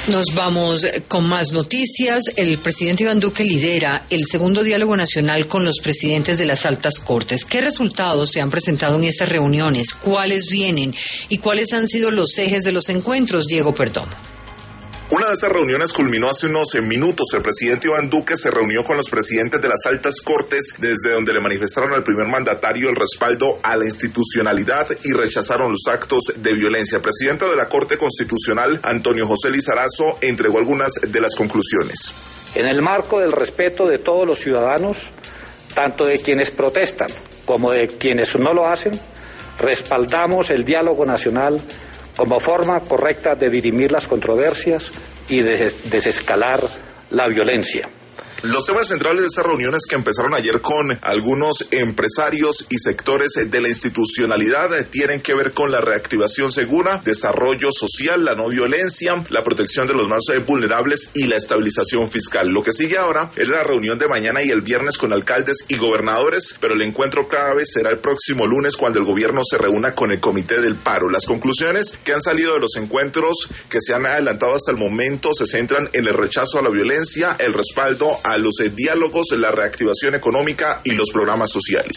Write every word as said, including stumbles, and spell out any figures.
Nos vamos con más noticias. El presidente Iván Duque lidera el segundo diálogo nacional con los presidentes de las altas cortes. ¿Qué resultados se han presentado en estas reuniones? ¿Cuáles vienen? ¿Y cuáles han sido los ejes de los encuentros? Diego Perdomo. Una de esas reuniones culminó hace unos minutos. El presidente Iván Duque se reunió con los presidentes de las altas cortes, desde donde le manifestaron al primer mandatario el respaldo a la institucionalidad y rechazaron los actos de violencia. El presidente de la Corte Constitucional, Antonio José Lizarazo, entregó algunas de las conclusiones. En el marco del respeto de todos los ciudadanos, tanto de quienes protestan como de quienes no lo hacen, respaldamos el diálogo nacional como forma correcta de dirimir las controversias y de desescalar la violencia. Los temas centrales de estas reuniones, que empezaron ayer con algunos empresarios y sectores de la institucionalidad, tienen que ver con la reactivación segura, desarrollo social, la no violencia, la protección de los más vulnerables y la estabilización fiscal. Lo que sigue ahora es la reunión de mañana y el viernes con alcaldes y gobernadores, pero el encuentro clave será el próximo lunes, cuando el gobierno se reúna con el Comité del Paro. Las conclusiones que han salido de los encuentros que se han adelantado hasta el momento se centran en el rechazo a la violencia, el respaldo a a los diálogos, la reactivación económica y los programas sociales.